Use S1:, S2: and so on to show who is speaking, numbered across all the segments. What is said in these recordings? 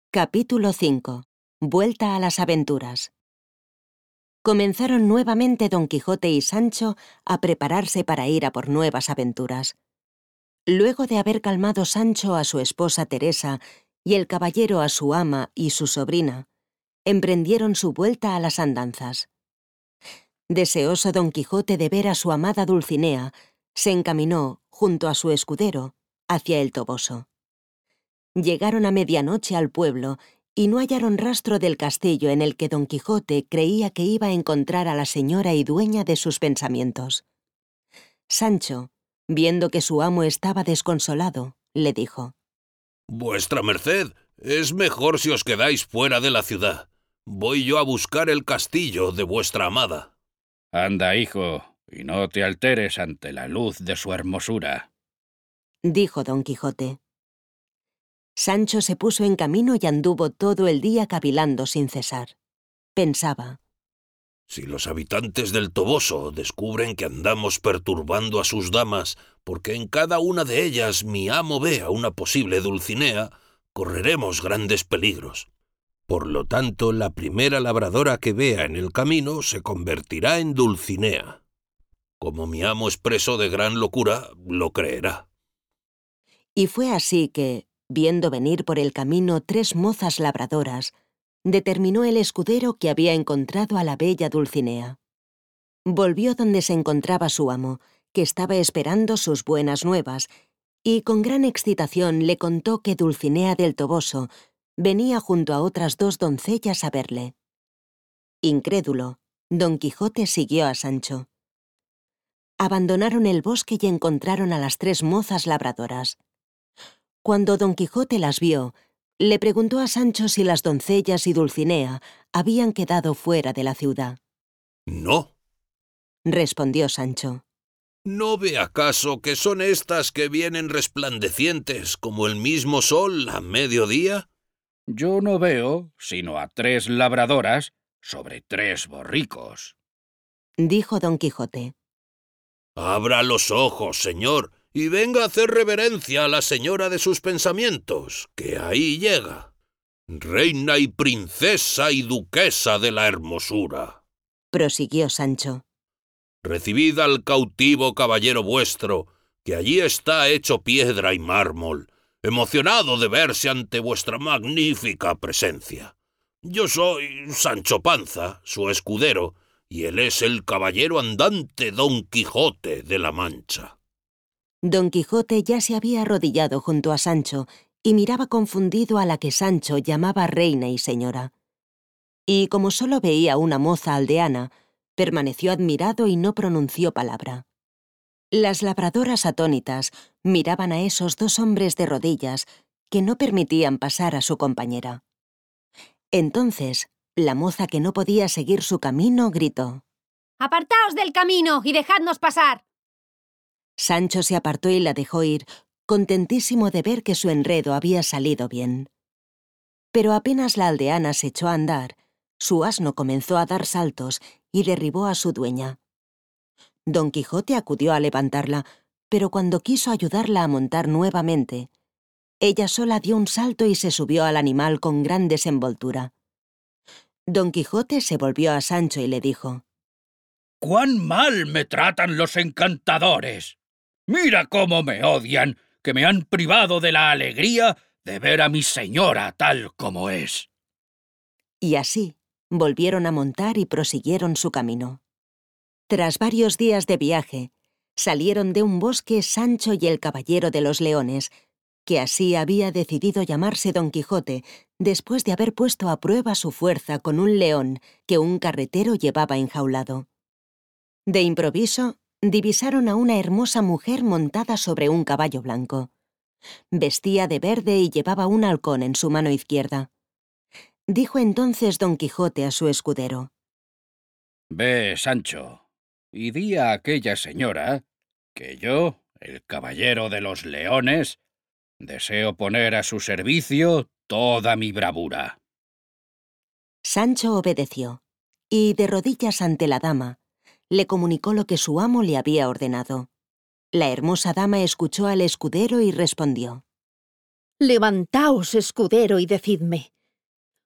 S1: Capítulo 5. Vuelta a las aventuras. Comenzaron nuevamente Don Quijote y Sancho a prepararse para ir a por nuevas aventuras. Luego de haber calmado Sancho a su esposa Teresa y el caballero a su ama y su sobrina, emprendieron su vuelta a las andanzas. Deseoso Don Quijote de ver a su amada Dulcinea, se encaminó, junto a su escudero, hacia el Toboso. Llegaron a medianoche al pueblo y no hallaron rastro del castillo en el que Don Quijote creía que iba a encontrar a la señora y dueña de sus pensamientos. Sancho, viendo que su amo estaba desconsolado, le dijo:
S2: «Vuestra merced, es mejor si os quedáis fuera de la ciudad. Voy yo a buscar el castillo de vuestra amada».
S3: «Anda, hijo, y no te alteres ante la luz de su hermosura»,
S1: dijo Don Quijote. Sancho se puso en camino y anduvo todo el día cavilando sin cesar. Pensaba:
S2: «Si los habitantes del Toboso descubren que andamos perturbando a sus damas, porque en cada una de ellas mi amo ve a una posible Dulcinea, correremos grandes peligros. Por lo tanto, la primera labradora que vea en el camino se convertirá en Dulcinea. Como mi amo es preso de gran locura, lo creerá».
S1: Y fue así que, viendo venir por el camino 3 mozas labradoras, determinó el escudero que había encontrado a la bella Dulcinea. Volvió donde se encontraba su amo, que estaba esperando sus buenas nuevas, y con gran excitación le contó que Dulcinea del Toboso venía junto a otras 2 doncellas a verle. Incrédulo, Don Quijote siguió a Sancho. Abandonaron el bosque y encontraron a las 3 mozas labradoras. Cuando Don Quijote las vio, le preguntó a Sancho si las doncellas y Dulcinea habían quedado fuera de la ciudad.
S2: «No»,
S1: respondió Sancho.
S2: «¿No ve acaso que son estas que vienen resplandecientes como el mismo sol a mediodía?»
S3: «Yo no veo sino a 3 labradoras sobre 3 borricos»,
S1: dijo Don Quijote.
S2: «Abra los ojos, señor, y venga a hacer reverencia a la señora de sus pensamientos, que ahí llega. Reina y princesa y duquesa de la hermosura»,
S1: prosiguió Sancho.
S2: «recibid al cautivo caballero vuestro, que allí está hecho piedra y mármol, emocionado de verse ante vuestra magnífica presencia. Yo soy Sancho Panza, su escudero, y él es el caballero andante Don Quijote de la Mancha».
S1: Don Quijote ya se había arrodillado junto a Sancho y miraba confundido a la que Sancho llamaba reina y señora. Y como solo veía una moza aldeana, permaneció admirado y no pronunció palabra. Las labradoras atónitas miraban a esos 2 hombres de rodillas que no permitían pasar a su compañera. Entonces, la moza, que no podía seguir su camino, gritó:
S4: «¡Apartaos del camino y dejadnos pasar!».
S1: Sancho se apartó y la dejó ir, contentísimo de ver que su enredo había salido bien. Pero apenas la aldeana se echó a andar, su asno comenzó a dar saltos y derribó a su dueña. Don Quijote acudió a levantarla, pero cuando quiso ayudarla a montar nuevamente, ella sola dio un salto y se subió al animal con gran desenvoltura. Don Quijote se volvió a Sancho y le dijo:
S3: «¡Cuán mal me tratan los encantadores! Mira cómo me odian, que me han privado de la alegría de ver a mi señora tal como es».
S1: Y así volvieron a montar y prosiguieron su camino. Tras varios días de viaje, salieron de un bosque Sancho y el Caballero de los Leones, que así había decidido llamarse Don Quijote después de haber puesto a prueba su fuerza con un león que un carretero llevaba enjaulado. De improviso, divisaron a una hermosa mujer montada sobre un caballo blanco. Vestía de verde y llevaba un halcón en su mano izquierda. Dijo entonces Don Quijote a su escudero:
S3: «Ve, Sancho, y di a aquella señora que yo, el caballero de los leones, deseo poner a su servicio toda mi bravura».
S1: Sancho obedeció, y de rodillas ante la dama, le comunicó lo que su amo le había ordenado. La hermosa dama escuchó al escudero y respondió:
S4: «Levantaos, escudero, y decidme,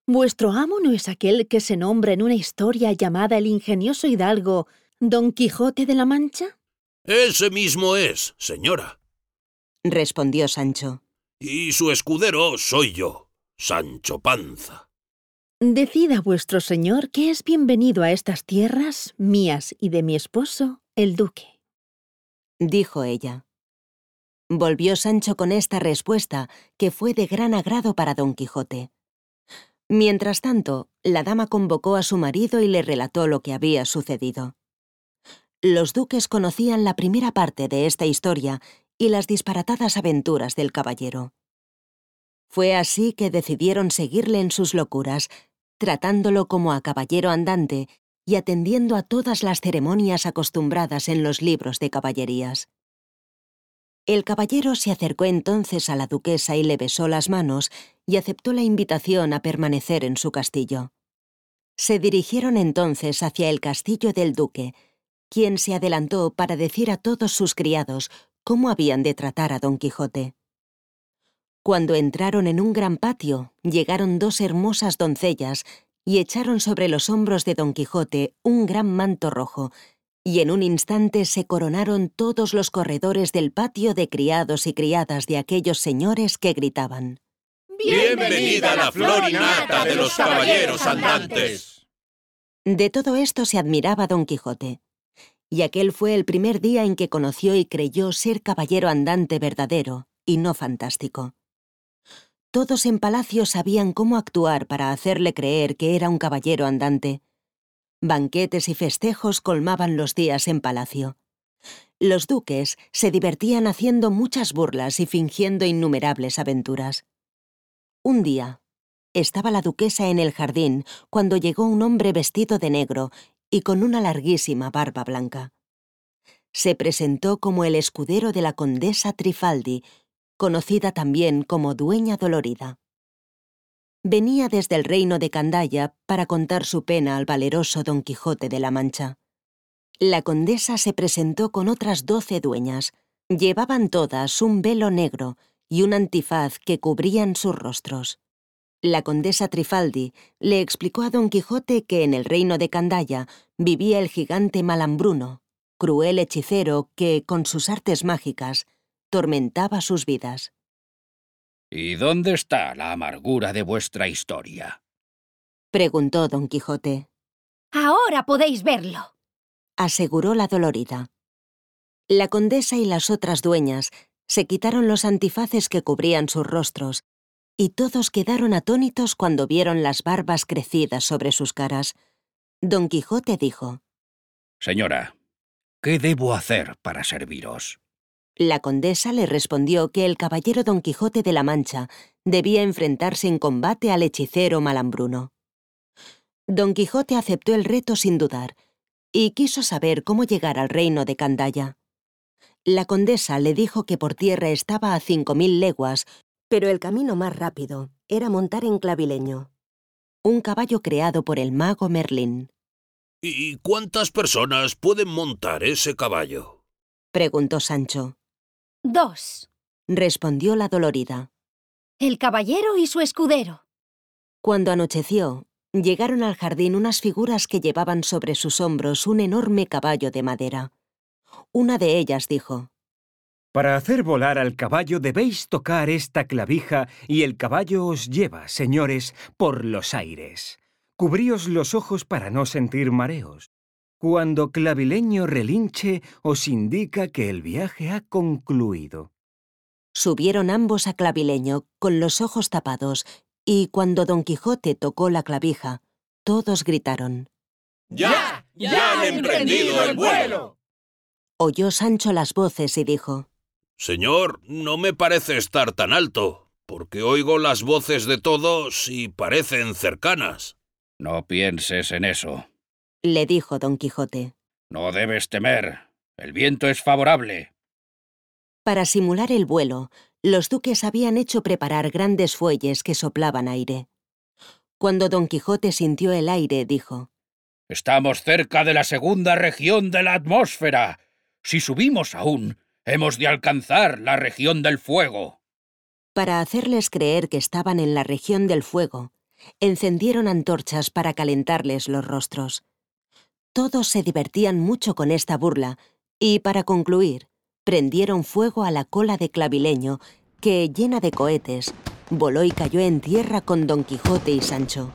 S5: ¿Vuestro amo no es aquel que se nombra en una historia llamada el ingenioso hidalgo Don Quijote de la Mancha?
S2: Ese mismo es, señora.
S1: Respondió Sancho.
S2: Y su escudero soy yo, Sancho Panza.
S5: Decid a vuestro señor que es bienvenido a estas tierras, mías y de mi esposo, el duque.
S1: Dijo ella. Volvió Sancho con esta respuesta, que fue de gran agrado para Don Quijote. Mientras tanto, la dama convocó a su marido y le relató lo que había sucedido. Los duques conocían la primera parte de esta historia y las disparatadas aventuras del caballero. Fue así que decidieron seguirle en sus locuras, tratándolo como a caballero andante y atendiendo a todas las ceremonias acostumbradas en los libros de caballerías. El caballero se acercó entonces a la duquesa y le besó las manos y aceptó la invitación a permanecer en su castillo. Se dirigieron entonces hacia el castillo del duque, quien se adelantó para decir a todos sus criados cómo habían de tratar a Don Quijote. Cuando entraron en un gran patio, llegaron dos hermosas doncellas y echaron sobre los hombros de Don Quijote un gran manto rojo, y en un instante se coronaron todos los corredores del patio de criados y criadas de aquellos señores que gritaban:
S2: ¡Bienvenida la flor y nata de los caballeros andantes!
S1: De todo esto se admiraba Don Quijote, y aquel fue el primer día en que conoció y creyó ser caballero andante verdadero y no fantástico. Todos en palacio sabían cómo actuar para hacerle creer que era un caballero andante. Banquetes y festejos colmaban los días en palacio. Los duques se divertían haciendo muchas burlas y fingiendo innumerables aventuras. Un día, estaba la duquesa en el jardín cuando llegó un hombre vestido de negro y con una larguísima barba blanca. Se presentó como el escudero de la condesa Trifaldi, conocida también como Dueña Dolorida. Venía desde el reino de Candaya para contar su pena al valeroso Don Quijote de la Mancha. La condesa se presentó con otras 12 dueñas. Llevaban todas un velo negro y un antifaz que cubrían sus rostros. La condesa Trifaldi le explicó a Don Quijote que en el reino de Candaya vivía el gigante Malambruno, cruel hechicero que, con sus artes mágicas, tormentaba sus vidas.
S3: ¿Y dónde está la amargura de vuestra historia?
S1: Preguntó Don Quijote.
S4: Ahora podéis verlo,
S1: Aseguró la dolorida. La condesa y las otras dueñas se quitaron los antifaces que cubrían sus rostros, y todos quedaron atónitos cuando vieron las barbas crecidas sobre sus caras. Don Quijote dijo:
S3: Señora, ¿qué debo hacer para serviros?
S1: La condesa le respondió que el caballero Don Quijote de la Mancha debía enfrentarse en combate al hechicero Malambruno. Don Quijote aceptó el reto sin dudar y quiso saber cómo llegar al reino de Candaya. La condesa le dijo que por tierra estaba a 5000 leguas, pero el camino más rápido era montar en Clavileño, un caballo creado por el mago Merlín.
S2: ¿Y cuántas personas pueden montar ese caballo?
S1: Preguntó Sancho.
S4: 2,
S1: Respondió la dolorida.
S4: el caballero y su escudero.
S1: Cuando anocheció, llegaron al jardín unas figuras que llevaban sobre sus hombros un enorme caballo de madera. Una de ellas dijo:
S6: Para hacer volar al caballo debéis tocar esta clavija y el caballo os lleva, señores, por los aires. Cubríos los ojos para no sentir mareos. Cuando Clavileño relinche, os indica que el viaje ha concluido.
S1: Subieron ambos a Clavileño con los ojos tapados, y cuando Don Quijote tocó la clavija, todos gritaron:
S2: ¡Ya! ¡Ya han emprendido el vuelo!
S1: Oyó Sancho las voces y dijo:
S2: Señor, no me parece estar tan alto, porque oigo las voces de todos y parecen cercanas.
S3: No pienses en eso.
S1: Le dijo Don Quijote.
S3: No debes temer. El viento es favorable.
S1: Para simular el vuelo, los duques habían hecho preparar grandes fuelles que soplaban aire. Cuando Don Quijote sintió el aire, dijo:
S3: Estamos cerca de la segunda región de la atmósfera. Si subimos aún, hemos de alcanzar la región del fuego.
S1: Para hacerles creer que estaban en la región del fuego, Encendieron antorchas para calentarles los rostros. Todos se divertían mucho con esta burla y, para concluir, prendieron fuego a la cola de Clavileño, que, llena de cohetes, voló y cayó en tierra con Don Quijote y Sancho.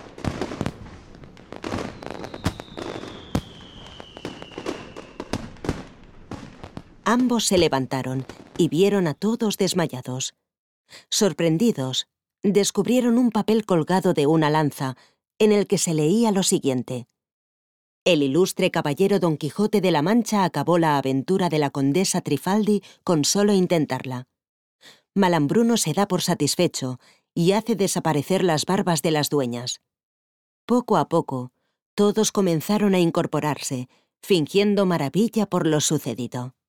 S1: Ambos se levantaron y vieron a todos desmayados. Sorprendidos, descubrieron un papel colgado de una lanza, en el que se leía lo siguiente: El ilustre caballero Don Quijote de la Mancha acabó la aventura de la condesa Trifaldi con solo intentarla. Malambruno se da por satisfecho y hace desaparecer las barbas de las dueñas. Poco a poco, todos comenzaron a incorporarse, fingiendo maravilla por lo sucedido.